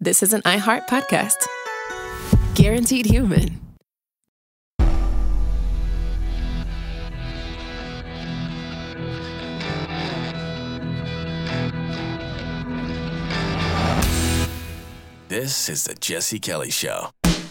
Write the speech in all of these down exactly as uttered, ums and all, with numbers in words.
This is an iHeart podcast. Guaranteed Human. This is the Jesse Kelly Show.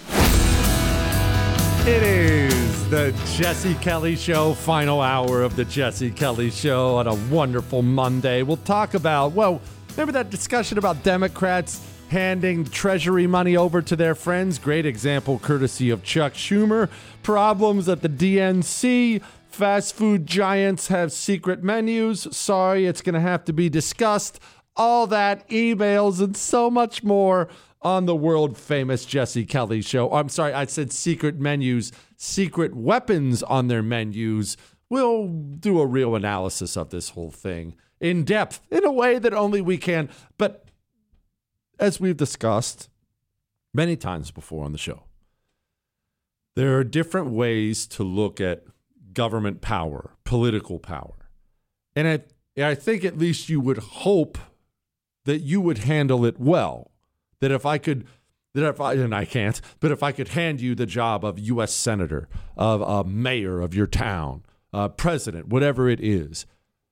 It is the Jesse Kelly Show, final hour of the Jesse Kelly Show on a wonderful Monday. We'll talk about, well, remember that discussion about Democrats handing Treasury money over to their friends? Great example, courtesy of Chuck Schumer. Problems at the D N C. Fast food giants have secret menus. Sorry, it's going to have to be discussed. All that, emails, and so much more on the world-famous Jesse Kelly Show. I'm sorry, I said secret menus, secret weapons on their menus. We'll do a real analysis of this whole thing in depth, in a way that only we can. But as we've discussed many times before on the show, there are different ways to look at government power, political power. And I, I think at least you would hope that you would handle it well. That if I could, that if I, and I can't, but if I could hand you the job of U S senator, of a mayor of your town, uh, president, whatever it is,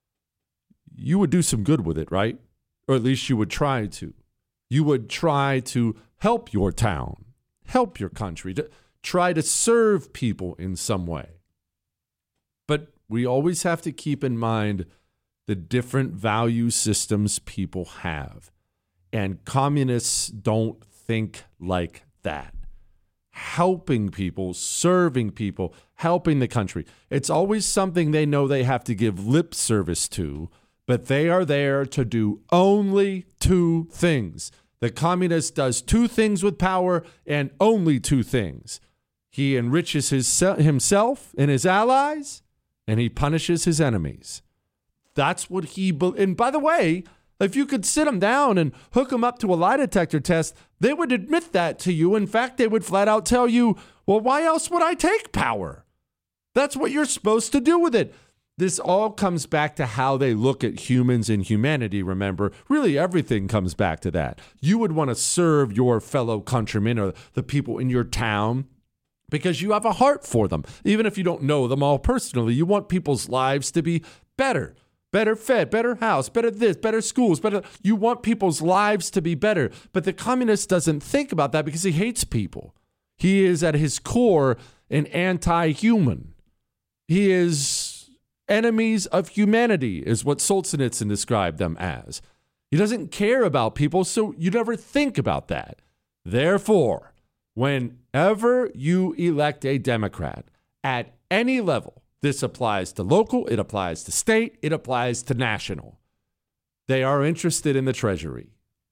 you would do some good with it, right? Or at least you would try to. You would try to help your town, help your country, to try to serve people in some way. But we always have to keep in mind the different value systems people have. And communists don't think like that. Helping people, serving people, helping the country. It's always something they know they have to give lip service to, but they are there to do only two things. The communist does two things with power and only two things. He enriches his, himself and his allies, and he punishes his enemies. That's what he... Be- and by the way, if you could sit them down and hook them up to a lie detector test, they would admit that to you. In fact, they would flat out tell you, well, why else would I take power? That's what you're supposed to do with it. This all comes back to how they look at humans and humanity, remember? Really, everything comes back to that. You would want to serve your fellow countrymen or the people in your town because you have a heart for them. Even if you don't know them all personally, you want people's lives to be better. Better fed, better house, better this, better schools, better. You want people's lives to be better. But the communist doesn't think about that because he hates people. He is at his core an anti-human. He is enemies of humanity is what Solzhenitsyn described them as. He doesn't care about people, so you never think about that. Therefore, whenever you elect a Democrat at any level, this applies to local, it applies to state, it applies to national. They are interested in the Treasury.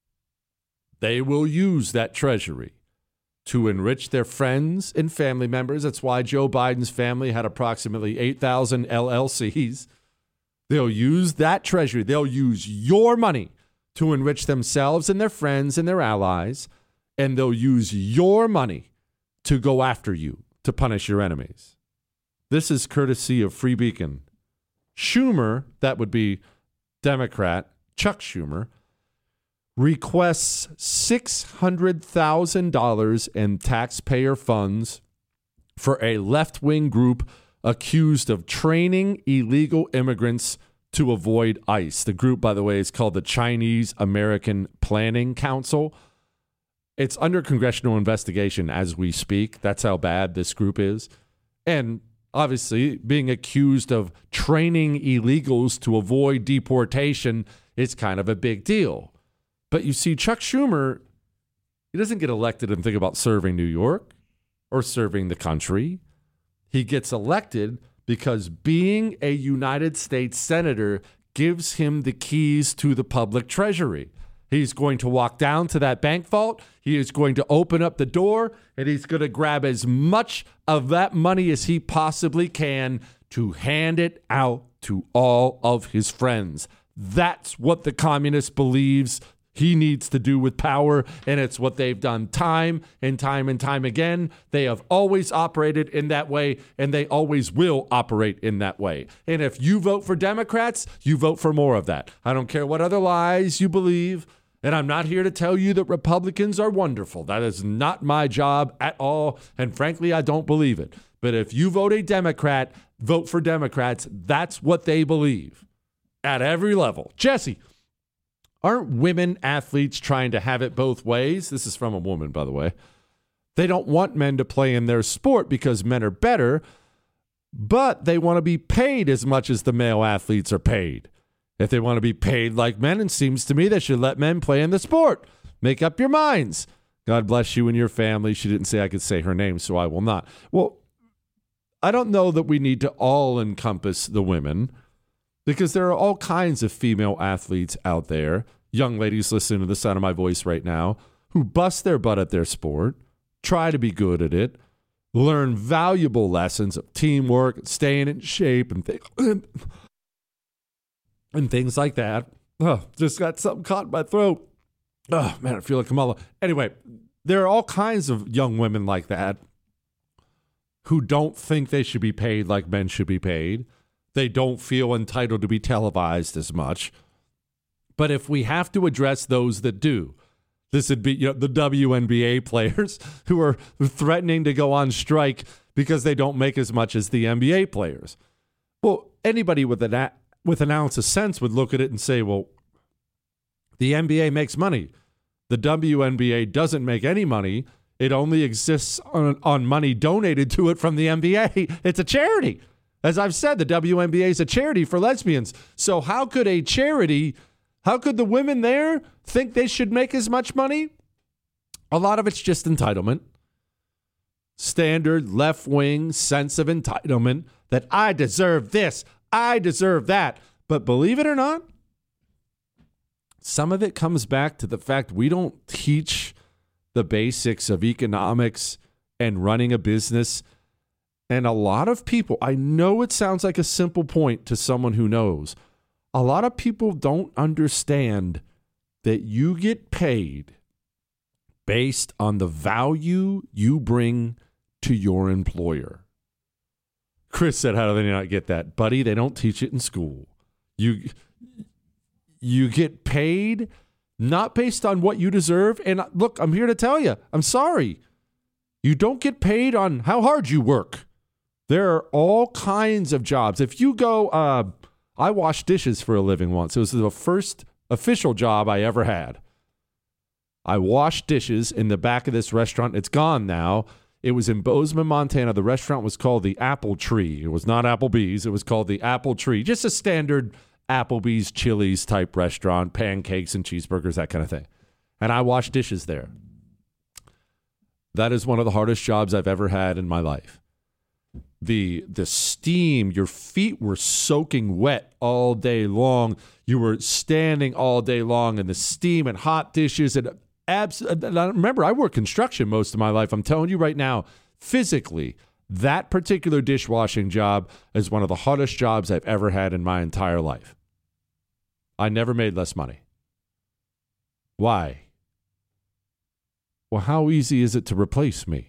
They will use that Treasury to enrich their friends and family members. That's why Joe Biden's family had approximately eight thousand L L Cs. They'll use that Treasury. They'll use your money to enrich themselves and their friends and their allies, and they'll use your money to go after you, to punish your enemies. This is courtesy of Free Beacon. Schumer, that would be Democrat, Chuck Schumer, requests six hundred thousand dollars in taxpayer funds for a left-wing group accused of training illegal immigrants to avoid ICE. The group, by the way, is called the Chinese American Planning Council. It's under congressional investigation as we speak. That's how bad this group is. And obviously, being accused of training illegals to avoid deportation is kind of a big deal. But you see, Chuck Schumer, he doesn't get elected and think about serving New York or serving the country. He gets elected because being a United States senator gives him the keys to the public treasury. He's going to walk down to that bank vault. He is going to open up the door, and he's going to grab as much of that money as he possibly can to hand it out to all of his friends. That's what the communist believes he needs to do with power, and it's what they've done time and time and time again. They have always operated in that way, and they always will operate in that way. And if you vote for Democrats, you vote for more of that. I don't care what other lies you believe. And I'm not here to tell you that Republicans are wonderful. That is not my job at all. And frankly, I don't believe it. But if you vote a Democrat, vote for Democrats. That's what they believe at every level. Jesse, aren't women athletes trying to have it both ways? This is from a woman, by the way. They don't want men to play in their sport because men are better, but they want to be paid as much as the male athletes are paid. If they want to be paid like men, it seems to me they should let men play in the sport. Make up your minds. God bless you and your family. She didn't say I could say her name, so I will not. Well, I don't know that we need to all encompass the women because there are all kinds of female athletes out there, young ladies listening to the sound of my voice right now, who bust their butt at their sport, try to be good at it, learn valuable lessons of teamwork, staying in shape, and things. And things like that. Oh, just got something caught in my throat. Oh, man, I feel like Kamala. Anyway, there are all kinds of young women like that who don't think they should be paid like men should be paid. They don't feel entitled to be televised as much. But if we have to address those that do, this would be, you know, the W N B A players who are threatening to go on strike because they don't make as much as the N B A players. Well, anybody with an a- with an ounce of sense would look at it and say, well, the N B A makes money. The W N B A doesn't make any money. It only exists on, on money donated to it from the N B A. It's a charity. As I've said, the W N B A is a charity for lesbians. So how could a charity, how could the women there think they should make as much money? A lot of it's just entitlement. Standard left-wing sense of entitlement that I deserve this, I deserve that. But believe it or not, some of it comes back to the fact we don't teach the basics of economics and running a business. And a lot of people, I know it sounds like a simple point to someone who knows, a lot of people don't understand that you get paid based on the value you bring to your employer. Chris said, how do they not get that? Buddy, they don't teach it in school. You, you get paid not based on what you deserve. And look, I'm here to tell you, I'm sorry. You don't get paid on how hard you work. There are all kinds of jobs. If you go, uh, I washed dishes for a living once. It was the first official job I ever had. I washed dishes in the back of this restaurant. It's gone now. It was in Bozeman, Montana. The restaurant was called the Apple Tree. It was not Applebee's. It was called the Apple Tree. Just a standard Applebee's, Chili's type restaurant, pancakes and cheeseburgers, that kind of thing. And I washed dishes there. That is one of the hardest jobs I've ever had in my life. The the steam, your feet were soaking wet all day long. You were standing all day long in the steam and hot dishes. And abs- remember, I worked construction most of my life. I'm telling you right now, physically, that particular dishwashing job is one of the hardest jobs I've ever had in my entire life. I never made less money. Why? Well, how easy is it to replace me?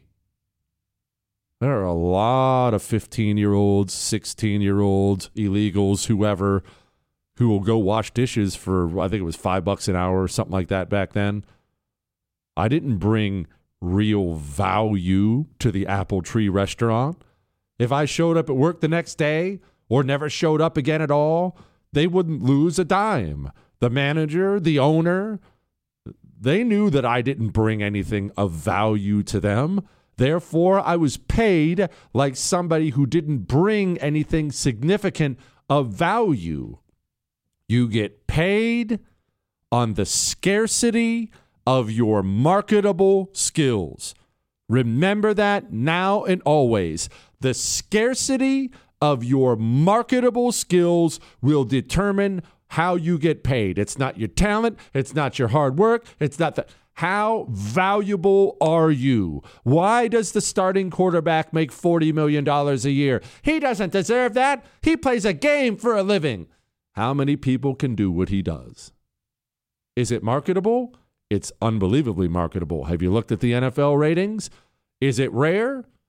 There are a lot of fifteen-year-olds, sixteen-year-olds, illegals, whoever, who will go wash dishes for, I think it was five bucks an hour or something like that back then. I didn't bring real value to the Apple Tree restaurant. If I showed up at work the next day or never showed up again at all, they wouldn't lose a dime. The manager, the owner, they knew that I didn't bring anything of value to them. Therefore, I was paid like somebody who didn't bring anything significant of value. You get paid on the scarcity of your marketable skills. Remember that now and always. The scarcity of your marketable skills will determine how you get paid. It's not your talent. It's not your hard work. It's not the... How valuable are you? Why does the starting quarterback make forty million dollars a year? He doesn't deserve that. He plays a game for a living. How many people can do what he does? Is it marketable? It's unbelievably marketable. Have you looked at the N F L ratings? Is it rare?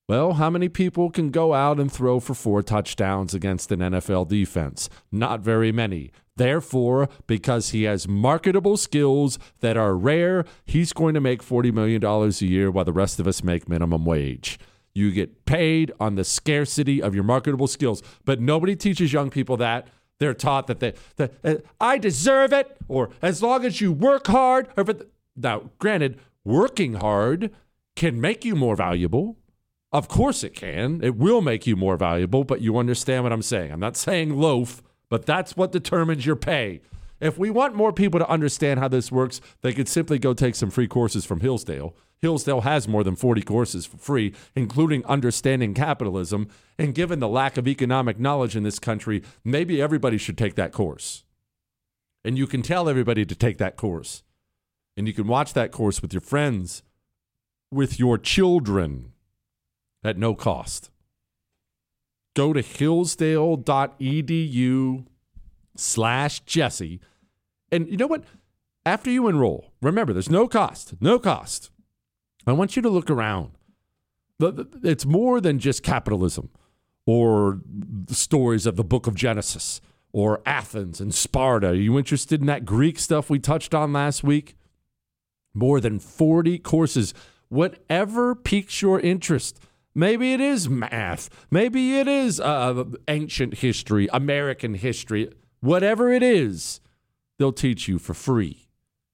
Well, how many people can go out and throw for four touchdowns against an N F L defense? Not very many. Therefore, because he has marketable skills that are rare, he's going to make forty million dollars a year while the rest of us make minimum wage. You get paid on the scarcity of your marketable skills. But nobody teaches young people that. They're taught that, they, that uh, I deserve it, or as long as you work hard. Or the, now, granted, working hard can make you more valuable. Of course it can. It will make you more valuable, but you understand what I'm saying. I'm not saying loaf, but that's what determines your pay. If we want more people to understand how this works, they could simply go take some free courses from Hillsdale. Hillsdale has more than forty courses for free, including Understanding Capitalism. And given the lack of economic knowledge in this country, maybe everybody should take that course. And you can tell everybody to take that course. And you can watch that course with your friends, with your children, at no cost. Go to hillsdale.edu slash Jesse. And you know what? After you enroll, remember, there's no cost, no cost. I want you to look around. It's more than just capitalism or the stories of the book of Genesis or Athens and Sparta. Are you interested in that Greek stuff we touched on last week? More than forty courses. Whatever piques your interest. Maybe it is math. Maybe it is uh, ancient history, American history. Whatever it is, they'll teach you for free.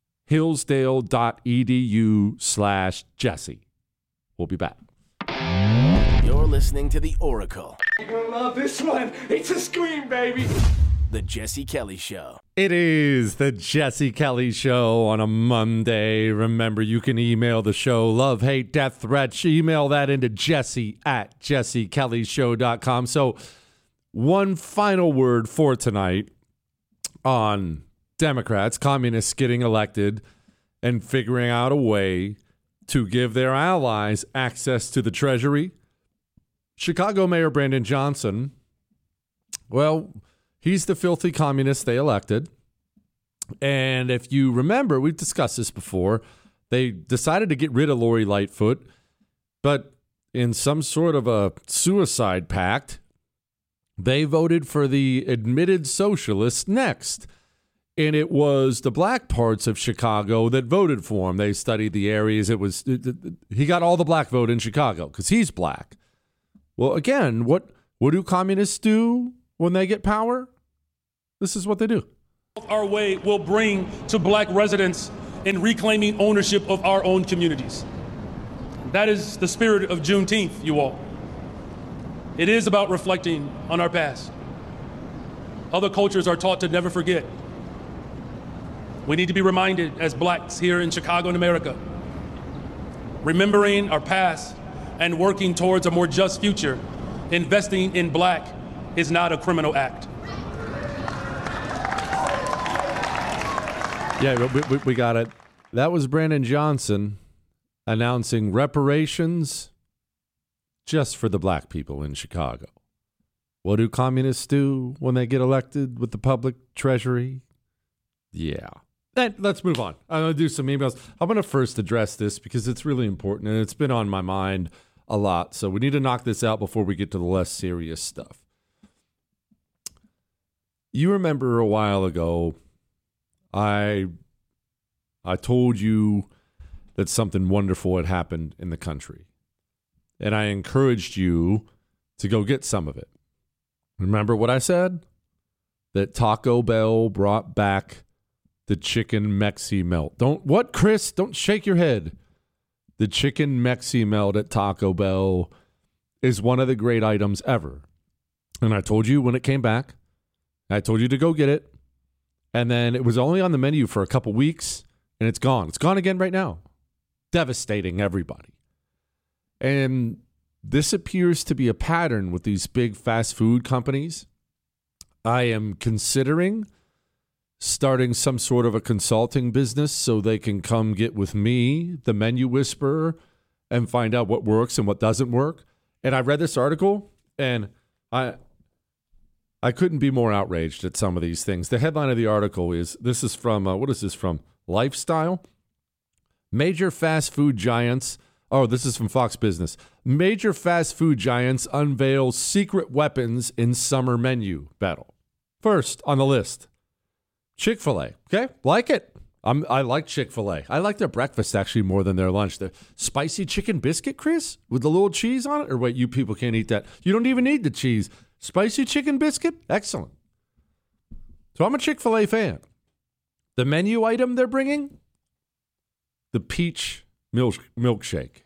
Hillsdale.edu slash Jesse. We'll be back. You're listening to The Oracle. You're gonna love this one. It's a scream, baby. The Jesse Kelly Show. It is the Jesse Kelly Show on a Monday. Remember, you can email the show, love, hate, death threats. Email that into Jesse at jesse kelly show dot com. So one final word for tonight on Democrats, communists getting elected and figuring out a way to give their allies access to the Treasury. Chicago Mayor Brandon Johnson, well, he's the filthy communist they elected. And if you remember, we've discussed this before, they decided to get rid of Lori Lightfoot, but in some sort of a suicide pact, they voted for the admitted socialists next. And it was the black parts of Chicago that voted for him. They studied the areas. It was it, it, he got all the black vote in Chicago because he's black. Well, again, what what do communists do when they get power? This is what they do. Our way will bring to black residents in reclaiming ownership of our own communities. That is the spirit of Juneteenth, you all. It is about reflecting on our past. Other cultures are taught to never forget. We need to be reminded as blacks here in Chicago and America, remembering our past and working towards a more just future. Investing in black is not a criminal act. Yeah, we, we, we got it. That was Brandon Johnson announcing reparations just for the black people in Chicago. What do communists do when they get elected with the public treasury? Yeah. And let's move on. I'm going to do some emails. I'm going to first address this because it's really important and it's been on my mind a lot. So we need to knock this out before we get to the less serious stuff. You remember a while ago, I I told you that something wonderful had happened in the country. And I encouraged you to go get some of it. Remember what I said? That Taco Bell brought back the chicken Mexi melt. Don't, what, Chris? Don't shake your head. The chicken Mexi melt at Taco Bell is one of the great items ever. And I told you when it came back, I told you to go get it. And then it was only on the menu for a couple weeks, and it's gone. It's gone again right now. Devastating everybody. And this appears to be a pattern with these big fast food companies. I am considering starting some sort of a consulting business so they can come get with me, the menu whisperer, and find out what works and what doesn't work. And I read this article, and I I couldn't be more outraged at some of these things. The headline of the article is, this is from, uh, what is this from? Lifestyle? Major fast food giants Oh, this is from Fox Business. Major fast food giants unveil secret weapons in summer menu battle. First on the list, Chick-fil-A. Okay, like it. I'm, I like Chick-fil-A. I like their breakfast actually more than their lunch. The spicy chicken biscuit, Chris, with the little cheese on it. Or wait, you people can't eat that. You don't even need the cheese. Spicy chicken biscuit, excellent. So I'm a Chick-fil-A fan. The menu item they're bringing, the peach milk milkshake.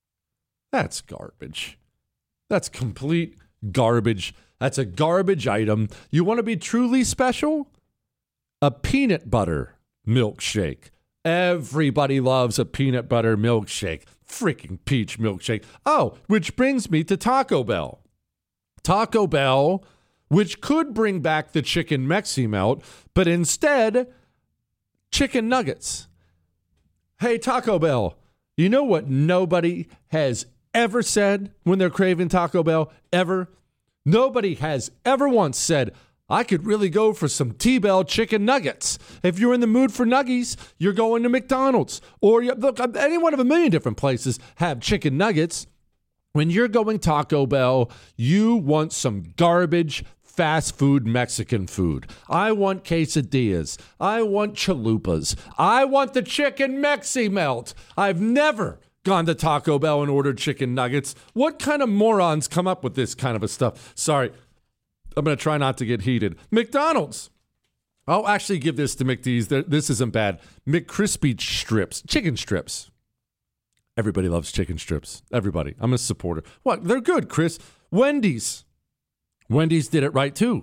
That's garbage. That's complete garbage. That's a garbage item. You want to be truly special? A peanut butter milkshake. Everybody loves a peanut butter milkshake. Freaking peach milkshake. Oh, which brings me to Taco Bell. Taco Bell, which could bring back the chicken Mexi melt, but instead, chicken nuggets. Hey, Taco Bell, you know what nobody has ever said when they're craving Taco Bell? Ever? Nobody has ever once said, I could really go for some T-Bell chicken nuggets. If you're in the mood for nuggies, you're going to McDonald's. Or, you, look, any one of a million different places have chicken nuggets. When you're going Taco Bell, you want some garbage fast food Mexican food. I want quesadillas. I want chalupas. I want the chicken Mexi melt. I've never gone to Taco Bell and ordered chicken nuggets. What kind of morons come up with this kind of a stuff? Sorry. I'm going to try not to get heated. McDonald's. I'll actually give this to McD's. This isn't bad. McCrispy strips. Chicken strips. Everybody loves chicken strips. Everybody. I'm a supporter. What? They're good, Chris. Wendy's. Wendy's did it right, too.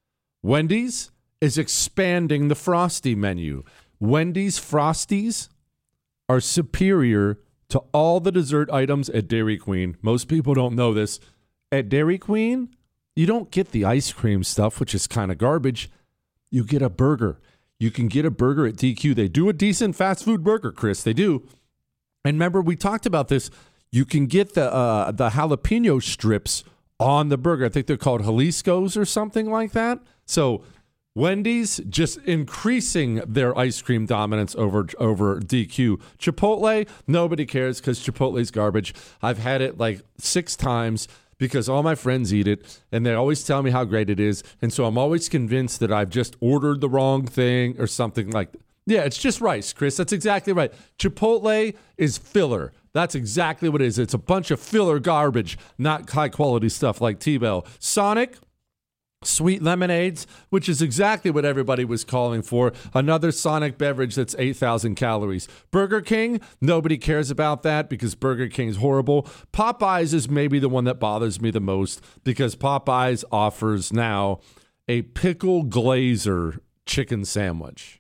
Wendy's is expanding the Frosty menu. Wendy's Frosties are superior to all the dessert items at Dairy Queen. Most people don't know this. At Dairy Queen, you don't get the ice cream stuff, which is kind of garbage. You get a burger. You can get a burger at D Q. They do a decent fast food burger, Chris. They do. And remember, we talked about this. You can get the uh, the jalapeno strips on the burger. I think they're called Jalisco's or something like that. So Wendy's just increasing their ice cream dominance over over D Q. Chipotle, nobody cares because Chipotle's garbage. I've had it like six times because all my friends eat it, and they always tell me how great it is. And so I'm always convinced that I've just ordered the wrong thing or something like that. Yeah, it's just rice, Chris. That's exactly right. Chipotle is filler. That's exactly what it is. It's a bunch of filler garbage, not high-quality stuff like T-Bell. Sonic, sweet lemonades, which is exactly what everybody was calling for. Another Sonic beverage that's eight thousand calories. Burger King, nobody cares about that because Burger King is horrible. Popeyes is maybe the one that bothers me the most because Popeyes offers now a pickle glazer chicken sandwich.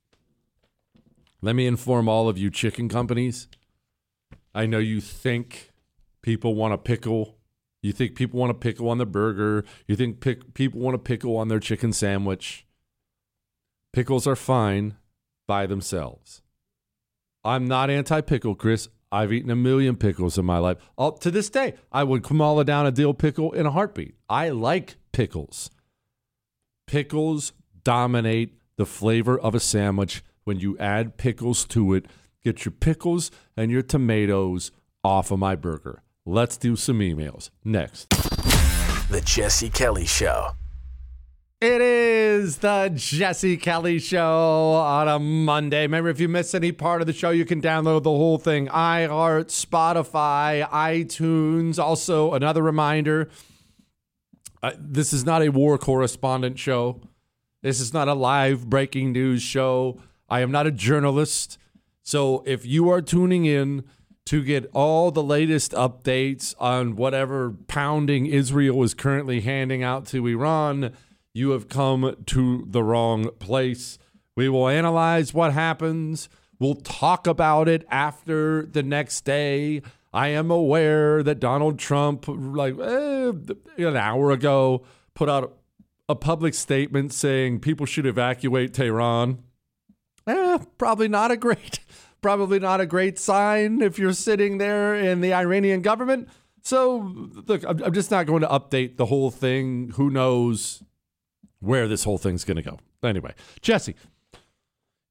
Let me inform all of you chicken companies. I know you think people want a pickle. You think people want a pickle on the burger. You think pick, people want a pickle on their chicken sandwich. Pickles are fine by themselves. I'm not anti-pickle, Chris. I've eaten a million pickles in my life. All, to this day, I would Kamala down a dill pickle in a heartbeat. I like pickles. Pickles dominate the flavor of a sandwich. When you add pickles to it, get your pickles and your tomatoes off of my burger. Let's do some emails. Next. The Jesse Kelly Show. It is the Jesse Kelly Show on a Monday. Remember, if you miss any part of the show, you can download the whole thing. iHeart, Spotify, iTunes. Also, another reminder, uh, this is not a war correspondent show. This is not a live breaking news show. I am not a journalist. So if you are tuning in to get all the latest updates on whatever pounding Israel is currently handing out to Iran, you have come to the wrong place. We will analyze what happens. We'll talk about it after the next day. I am aware that Donald Trump, like eh, an hour ago, put out a public statement saying people should evacuate Tehran. Eh, probably not a great, probably not a great sign if you're sitting there in the Iranian government. So, look, I'm, I'm just not going to update the whole thing. Who knows where this whole thing's going to go? Anyway, Jesse,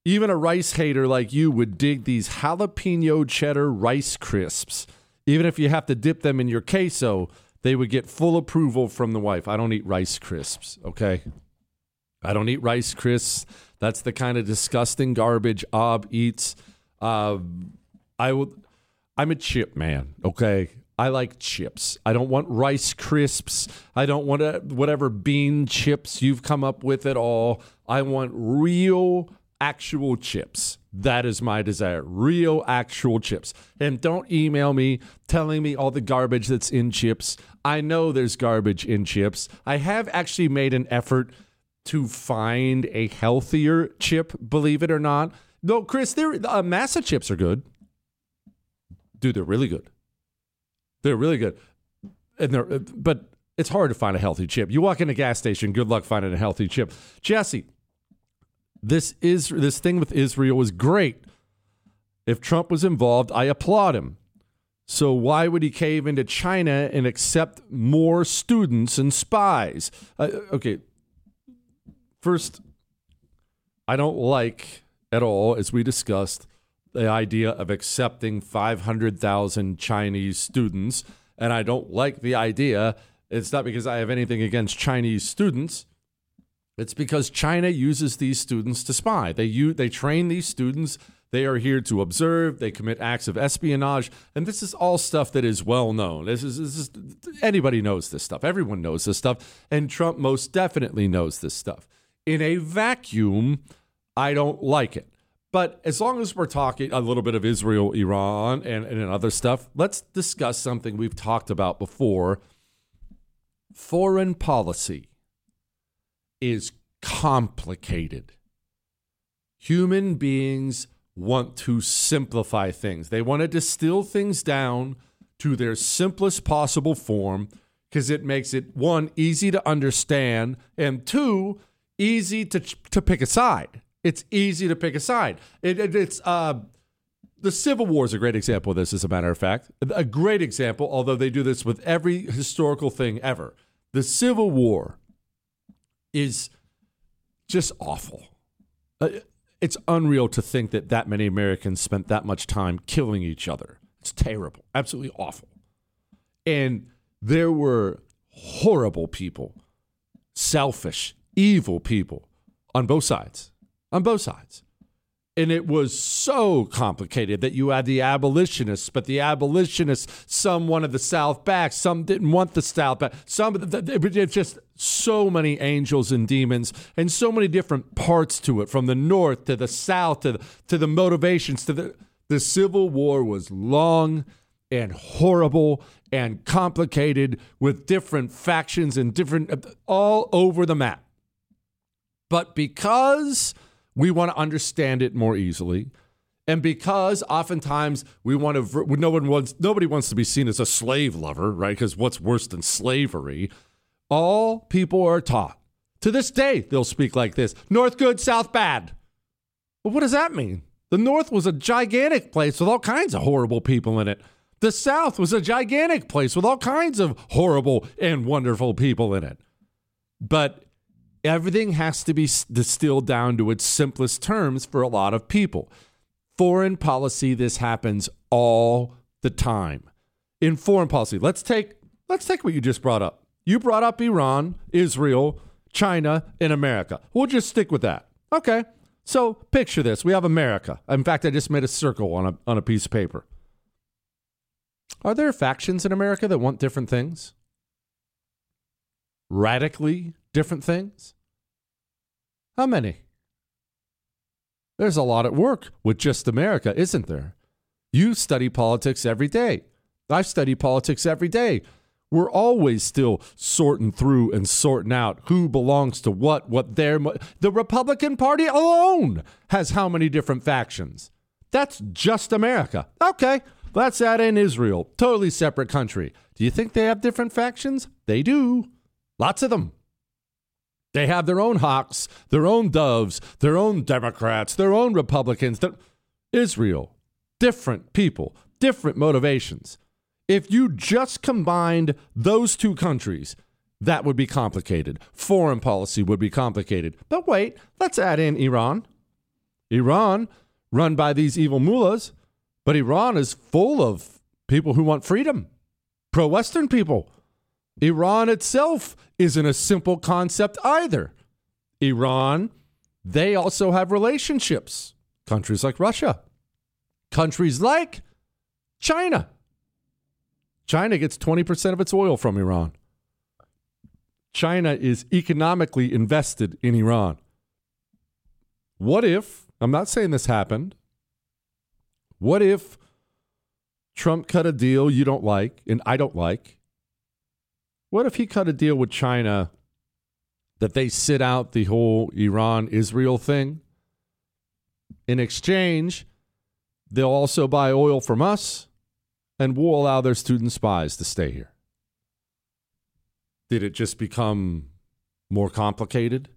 Even a rice hater like you would dig these jalapeno cheddar Rice Crisps. Even if you have to dip them in your queso, they would get full approval from the wife. I don't eat Rice Crisps, okay? I don't eat Rice Crisps. That's the kind of disgusting garbage Ob eats. Uh, I would, I'm a chip man, okay? I like chips. I don't want Rice Crisps. I don't want a, whatever bean chips you've come up with at all. I want real, actual chips. That is my desire. Real, actual chips. And don't email me telling me all the garbage that's in chips. I know there's garbage in chips. I have actually made an effort to find a healthier chip, believe it or not. No, Chris, they're, uh, Massa chips are good. Dude, they're really good. They're really good. And they're, but it's hard to find a healthy chip. You walk in a gas station, good luck finding a healthy chip. Jesse, this is this thing with Israel was great. If Trump was involved, I applaud him. So why would he cave into China and accept more students and spies? Uh, okay, first, I don't like at all, as we discussed, the idea of accepting five hundred thousand Chinese students. And I don't like the idea. It's not because I have anything against Chinese students. It's because China uses these students to spy. They use, they train these students. They are here to observe. They commit acts of espionage. And this is all stuff that is well known. This is, this is anybody knows this stuff. Everyone knows this stuff. And Trump most definitely knows this stuff. In a vacuum, I don't like it. But as long as we're talking a little bit of Israel, Iran, and, and other stuff, let's discuss something we've talked about before. Foreign policy is complicated. Human beings want to simplify things. They want to distill things down to their simplest possible form because it makes it, one, easy to understand, and two, easy to to pick a side. It's easy to pick a side. It, it, it's uh, the Civil War is a great example of this, as a matter of fact. A great example, although they do this with every historical thing ever. The Civil War is just awful. Uh, it's unreal to think that that many Americans spent that much time killing each other. It's terrible, absolutely awful. And there were horrible people, selfish, evil people on both sides. On both sides. And it was so complicated that you had the abolitionists, but the abolitionists, some wanted the South back, some didn't want the South back. Some, it's just so many angels and demons and so many different parts to it, from the North to the South to the, to the motivations. To the, the Civil War was long and horrible and complicated with different factions and different, all over the map. But because we want to understand it more easily, and because oftentimes we want to, no one wants, nobody wants to be seen as a slave lover, right? Because what's worse than slavery? All people are taught. To this day, they'll speak like this: North good, South bad. Well, what does that mean? The North was a gigantic place with all kinds of horrible people in it. The South was a gigantic place with all kinds of horrible and wonderful people in it. But everything has to be distilled down to its simplest terms for a lot of people. Foreign policy, this happens all the time. In foreign policy, let's take let's take what you just brought up. You brought up Iran, Israel, China, and America. We'll just stick with that. Okay. So picture this. We have America. In fact, I just made a circle on a on a piece of paper. Are there factions in America that want different things? Radically different things? How many? There's a lot at work with just America, isn't there? You study politics every day. I study politics every day. We're always still sorting through and sorting out who belongs to what, what their... The Republican Party alone has how many different factions? That's just America. Okay, let's add in Israel. Totally separate country. Do you think they have different factions? They do. Lots of them. They have their own hawks, their own doves, their own Democrats, their own Republicans. Israel, different people, different motivations. If you just combined those two countries, that would be complicated. Foreign policy would be complicated. But wait, let's add in Iran. Iran, run by these evil mullahs, but Iran is full of people who want freedom, pro-Western people. Iran itself isn't a simple concept either. Iran, they also have relationships. Countries like Russia, countries like China. China gets twenty percent of its oil from Iran. China is economically invested in Iran. What if, I'm not saying this happened, what if Trump cut a deal you don't like and I don't like? What if he cut a deal with China that they sit out the whole Iran-Israel thing? In exchange, they'll also buy oil from us and we'll allow their student spies to stay here. Did it just become more complicated?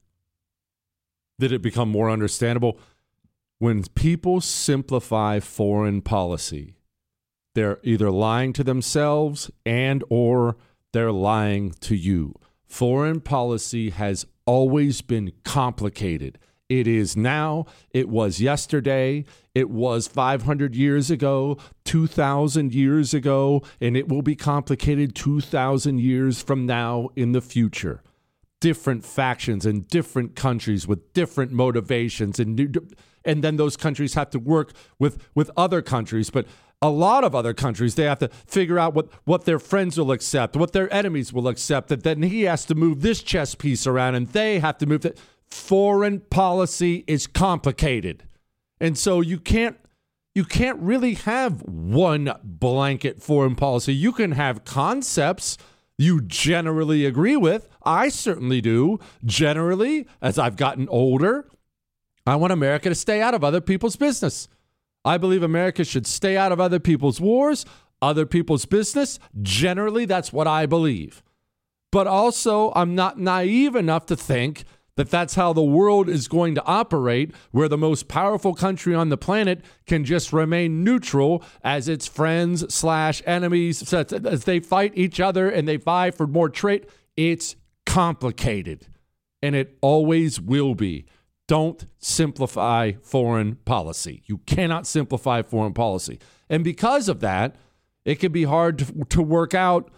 Did it become more understandable? When people simplify foreign policy, they're either lying to themselves and or they're lying to you. Foreign policy has always been complicated. It is now. It was yesterday. It was five hundred years ago, two thousand years ago, and it will be complicated two thousand years from now in the future. Different factions in different countries with different motivations, and new, and then those countries have to work with, with other countries. But a lot of other countries, they have to figure out what, what their friends will accept, what their enemies will accept. That then he has to move this chess piece around, and they have to move that. Foreign policy is complicated. And so you can't you can't really have one blanket foreign policy. You can have concepts you generally agree with. I certainly do. Generally, as I've gotten older, I want America to stay out of other people's business. I believe America should stay out of other people's wars, other people's business. Generally, that's what I believe. But also, I'm not naive enough to think that that's how the world is going to operate, where the most powerful country on the planet can just remain neutral as its friends slash enemies, as they fight each other and they vie for more trade. It's complicated, and it always will be. Don't simplify foreign policy. You cannot simplify foreign policy. And because of that, it can be hard to, to work out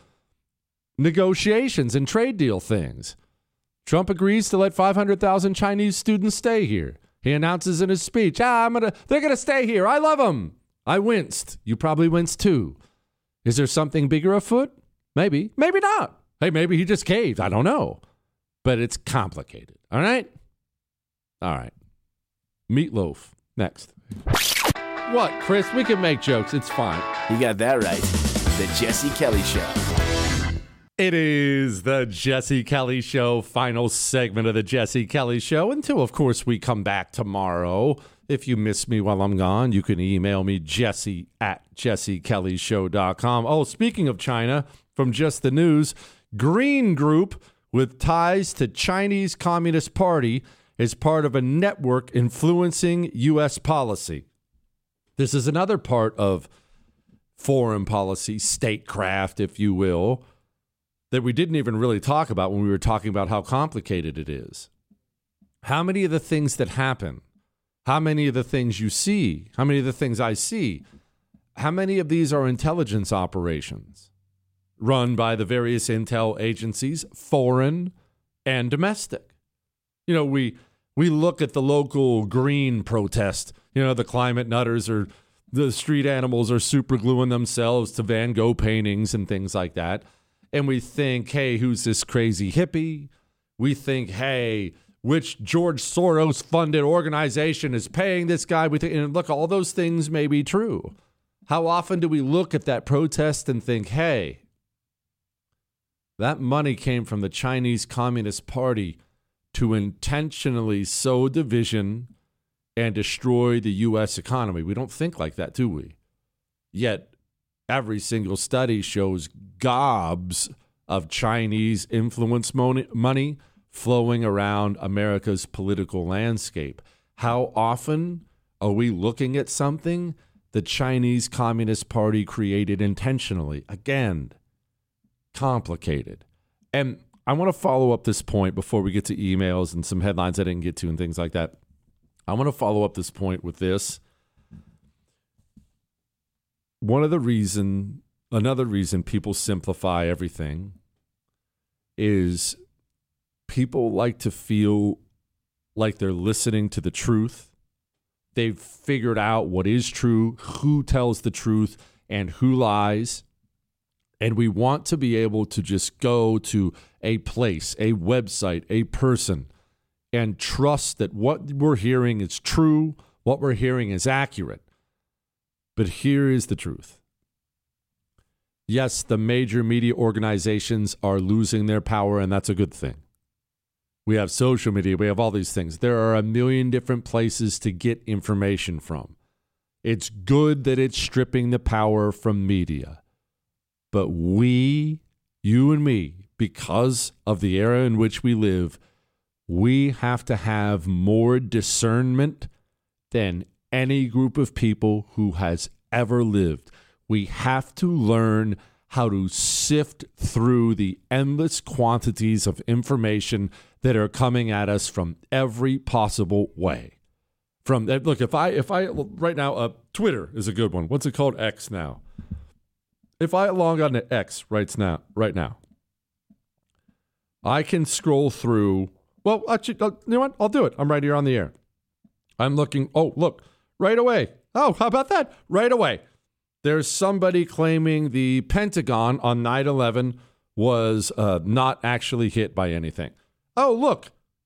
negotiations and trade deal things. Trump agrees to let five hundred thousand Chinese students stay here. He announces in his speech, ah, I'm gonna, they're going to stay here. I love them. I winced. You probably winced too. Is there something bigger afoot? Maybe. Maybe not. Hey, maybe he just caved. I don't know. But it's complicated. All right? All right. Meatloaf. Next. What, Chris? We can make jokes. It's fine. You got that right. The Jesse Kelly Show. It is the Jesse Kelly Show, final segment of the Jesse Kelly Show. Until, of course, we come back tomorrow. If you miss me while I'm gone, you can email me, jesse at jesse kelly show dot com. Oh, speaking of China, from Just the News, Green Group with ties to Chinese Communist Party is part of a network influencing U S policy. This is another part of foreign policy, statecraft, if you will, that we didn't even really talk about when we were talking about how complicated it is. How many of the things that happen, how many of the things you see, how many of the things I see, how many of these are intelligence operations run by the various intel agencies, foreign and domestic? You know, we we look at the local green protest. You know, the climate nutters or the street animals are super gluing themselves to Van Gogh paintings and things like that. And we think, hey, who's this crazy hippie? We think, hey, which George Soros-funded organization is paying this guy? We think, and look, all those things may be true. How often do we look at that protest and think, hey, that money came from the Chinese Communist Party to intentionally sow division and destroy the U S economy? We don't think like that, do we? Yet, every single study shows gobs of Chinese influence money flowing around America's political landscape. How often are we looking at something the Chinese Communist Party created intentionally? Again, complicated. And I want to follow up this point before we get to emails and some headlines I didn't get to and things like that. I want to follow up this point with this. One of the reason, another reason people simplify everything is people like to feel like they're listening to the truth. They've figured out what is true, who tells the truth, and who lies. And we want to be able to just go to a place, a website, a person, and trust that what we're hearing is true, what we're hearing is accurate. But here is the truth. Yes, the major media organizations are losing their power, and that's a good thing. We have social media. We have all these things. There are a million different places to get information from. It's good that it's stripping the power from media. But we, you and me, because of the era in which we live, we have to have more discernment than any group of people who has ever lived. We have to learn how to sift through the endless quantities of information that are coming at us from every possible way. From look, if I if I right now, uh, Twitter is a good one. What's it called? X now. If I log on to X right now, right now, I can scroll through. Well, actually, you know what? I'll do it. I'm right here on the air. I'm looking. Oh, look, right away. Oh, how about that? Right away. There's somebody claiming the Pentagon on nine eleven was uh, not actually hit by anything. Oh, look.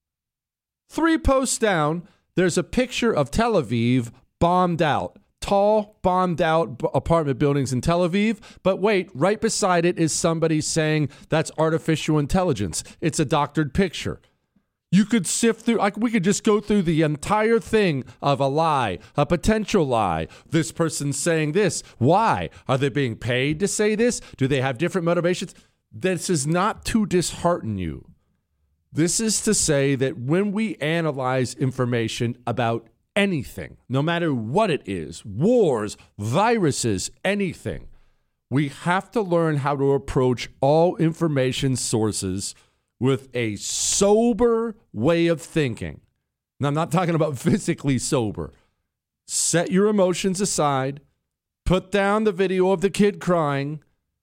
Three posts down, there's a picture of Tel Aviv bombed out. Tall, bombed out b- apartment buildings in Tel Aviv. But wait, right beside it is somebody saying that's artificial intelligence. It's a doctored picture. You could sift through, like we could just go through the entire thing of a lie, a potential lie. This person's saying this. Why? Are they being paid to say this? Do they have different motivations? This is not to dishearten you. This is to say that when we analyze information about anything, no matter what it is, wars, viruses, anything, we have to learn how to approach all information sources with a sober way of thinking. Now, I'm not talking about physically sober. Set your emotions aside. Put down the video of the kid crying.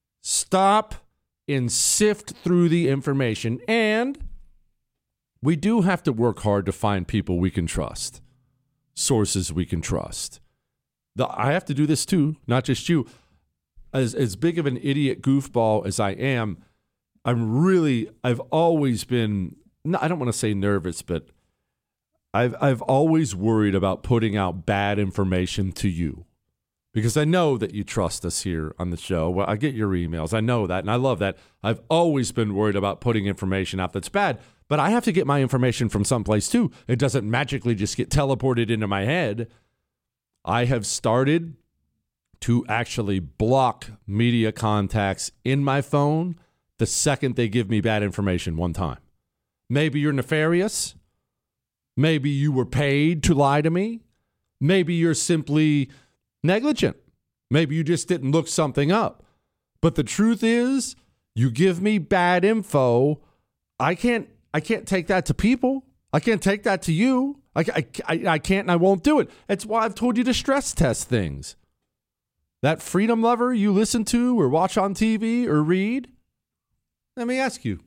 Stop and sift through the information. And we do have to work hard to find people we can trust, sources we can trust. The, I have to do this too, not just you. As, as big of an idiot goofball as I am, I'm really, I've always been, I don't want to say nervous, but I've I've always worried about putting out bad information to you because I know that you trust us here on the show. Well, I get your emails. I know that, and I love that. I've always been worried about putting information out that's bad, but I have to get my information from someplace too. It doesn't magically just get teleported into my head. I have started to actually block media contacts in my phone the second they give me bad information one time. Maybe you're nefarious. Maybe you were paid to lie to me. Maybe you're simply negligent. Maybe you just didn't look something up. But the truth is, you give me bad info, I can't I can't take that to people. I can't take that to you. I, I, I, I can't and I won't do it. That's why I've told you to stress test things. That freedom lover you listen to or watch on T V or read, let me ask you,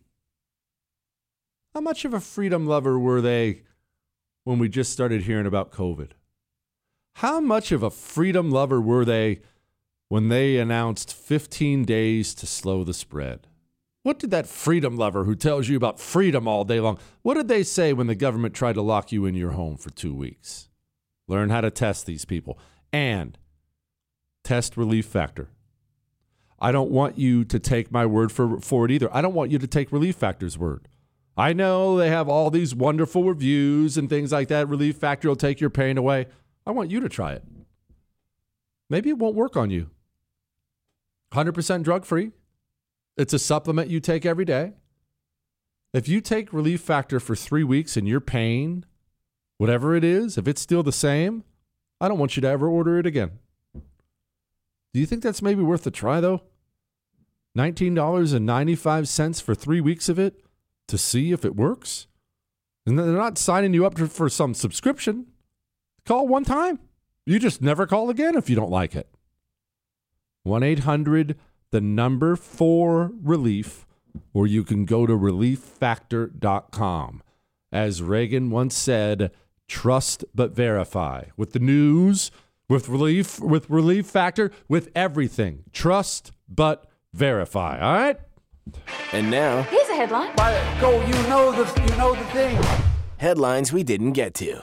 how much of a freedom lover were they when we just started hearing about COVID? How much of a freedom lover were they when they announced fifteen days to slow the spread? What did that freedom lover who tells you about freedom all day long, what did they say when the government tried to lock you in your home for two weeks? Learn how to test these people. And test relief factor. I don't want you to take my word for, for it either. I don't want you to take Relief Factor's word. I know they have all these wonderful reviews and things like that. Relief Factor will take your pain away. I want you to try it. Maybe it won't work on you. one hundred percent drug-free. It's a supplement you take every day. If you take Relief Factor for three weeks and your pain, whatever it is, if it's still the same, I don't want you to ever order it again. Do you think that's maybe worth a try, though? nineteen dollars and ninety-five cents for three weeks of it to see if it works? And they're not signing you up for some subscription. Call one time. You just never call again if you don't like it. one eight hundred, the number four relief, or you can go to relief factor dot com. As Reagan once said, trust but verify. With the news, with relief, with Relief Factor, with everything. Trust but verify. All right? And now, Here's a headline. Go, you know the, you know the thing. headlines we didn't get to.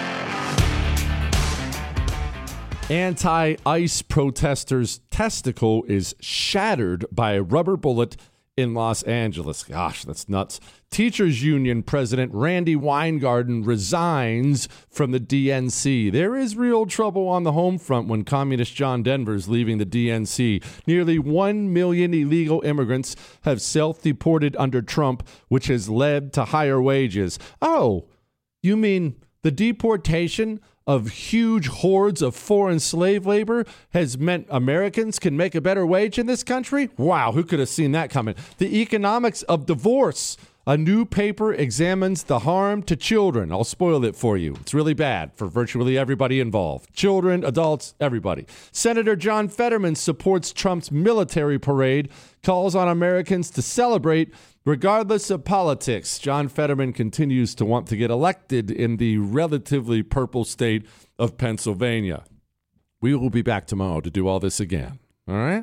Anti-ICE protesters' testicle is shattered by a rubber bullet in Los Angeles. Gosh, that's nuts. Teachers Union President Randy Weingarten resigns from the D N C. There is real trouble on the home front when Communist John Denver is leaving the D N C. Nearly one million illegal immigrants have self-deported under Trump, which has led to higher wages. Oh, you mean the deportation of huge hordes of foreign slave labor has meant Americans can make a better wage in this country? Wow, who could have seen that coming? The economics of divorce. A new paper examines the harm to children. I'll spoil it for you. It's really bad for virtually everybody involved. Children, adults, everybody. Senator John Fetterman supports Trump's military parade, calls on Americans to celebrate regardless of politics. John Fetterman continues to want to get elected in the relatively purple state of Pennsylvania. We will be back tomorrow to do all this again. All right?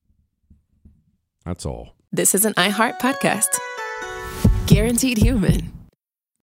That's all. This is an iHeart podcast. Guaranteed Human.